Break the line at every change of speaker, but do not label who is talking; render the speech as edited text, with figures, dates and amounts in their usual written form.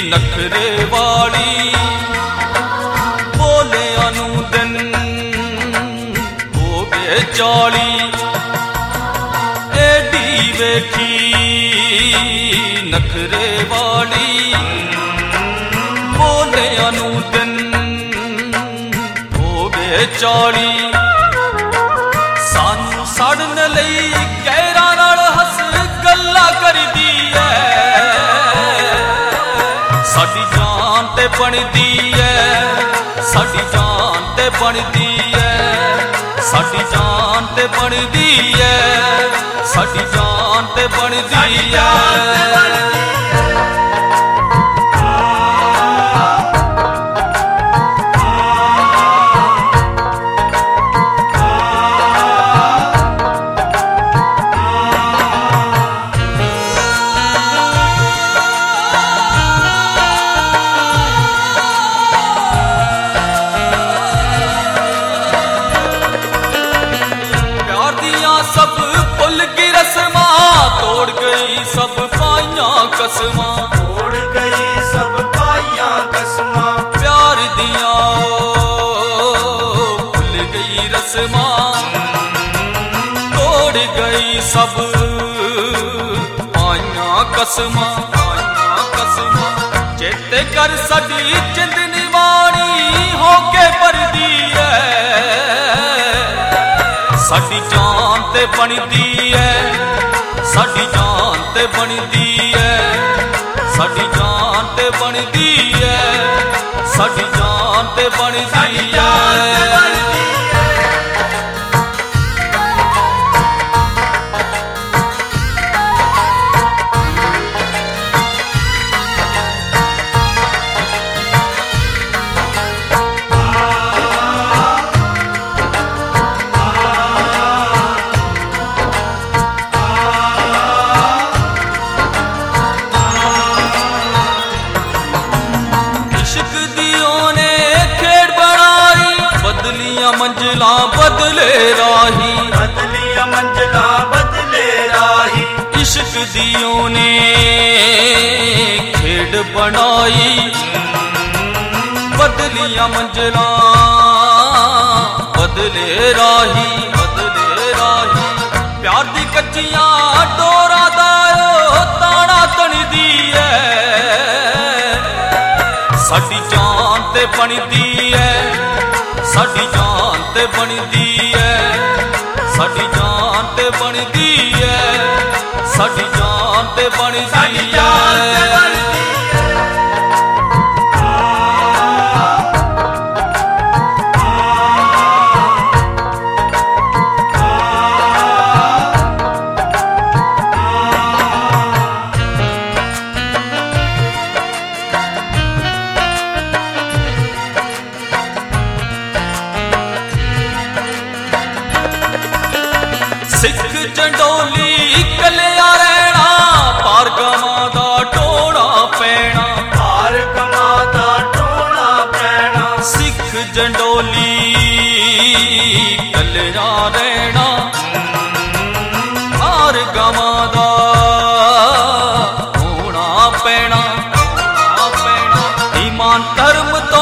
नखरे वाली बोले अनु दिन हो गए 40 एडी वेखी नखरे वाली बोले अनु दिन हो गए 40 सानू सड़न लई गैरा नाल हस गल्ला करदी है साडी जान ते बनदी है साडी जान ते बनदी है साडी जान ते बनदी है साडी जान ते बनदी है। सब भुल की रस्मा तोड़ गई सब पाइया कसमा
तोड़ गई सब पाइया कसमा
प्यार दिया भुल गई रस्मा तोड़ गई सब पाइया कसमा चेते कर सदी चिंदनी वाणी होके परदी है साडी जान ते बनदी है साडी जान ते बनदी है साडी जान ते बनदी है साडी जान ते बनदी है। बदलियां मंजिला बदले राही
बदलियां मंजिला बदले राही
इश्क दियों ने खेड बनाई बदलियां मंजिला बदले राही प्यार दी कच्चियां डोरा दायो ताना तणदी है साडी जान ते बनदी है साडी जान ते बनदी है साडी जान ते बनदी है साडी जान ते बनदी है। सिख जंडोली कलिया रहना पार गवां दा टोना पैना
पार गवां दा टोना पैना
सिख जंडोली कलिया रहना पार गवां दा टोना पैना ईमान धर्म तो